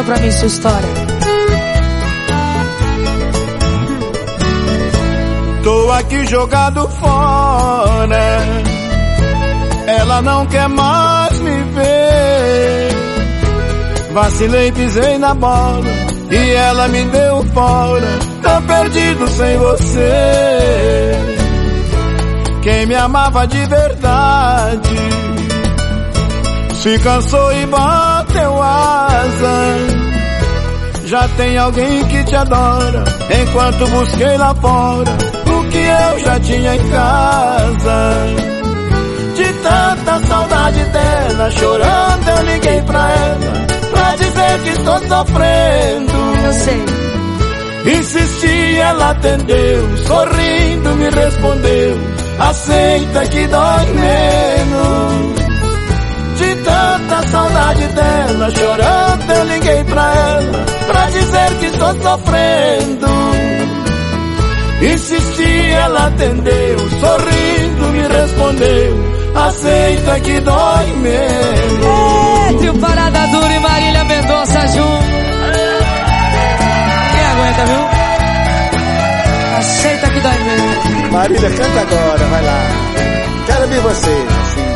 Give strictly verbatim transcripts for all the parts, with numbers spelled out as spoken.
pra mim sua história. Tô aqui jogado fora, ela não quer mais me ver. Vacilei, pisei na bola e ela me deu fora. Tô perdido sem você. Quem me amava de verdade se cansou e bateu asa. Já tem alguém que te adora, enquanto busquei lá fora o que eu já tinha em casa. De tanta saudade dela, chorando eu liguei pra ela, pra dizer que estou sofrendo. Eu sei. Insisti, ela atendeu, sorrindo me respondeu: aceita que dói menos. De tanta saudade dela, chorando eu liguei pra ela, pra dizer que estou sofrendo. Insisti, ela atendeu, sorrindo me respondeu: aceita que dói menos. Entre o Parada Dura e Marília Mendonça junto. Quem aguenta, viu? Aceita que dói menos. Marília, canta agora, vai lá. Quero ver você, assim.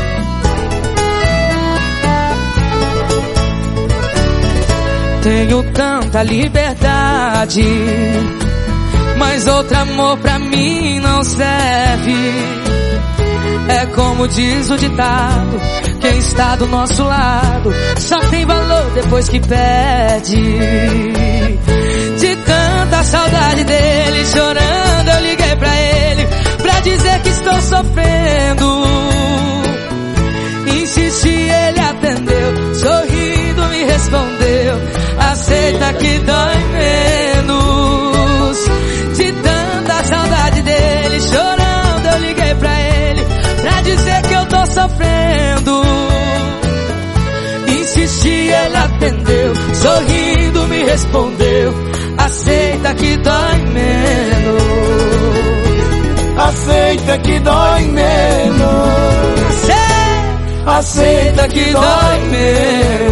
Tenho tanta liberdade, mas outro amor pra mim não serve. É como diz o ditado, quem está do nosso lado só tem valor depois que perde. De tanta saudade dele, chorando eu liguei pra ele, pra dizer que estou sofrendo. Insisti, ele atendeu, sorrindo me respondeu: aceita que dói menos. De tanta saudade dele, chorando eu liguei pra ele, pra dizer que eu tô sofrendo. Insisti, ele atendeu, sorrindo me respondeu: aceita que dói menos. Aceita que dói menos. Aceita, Aceita que dói menos.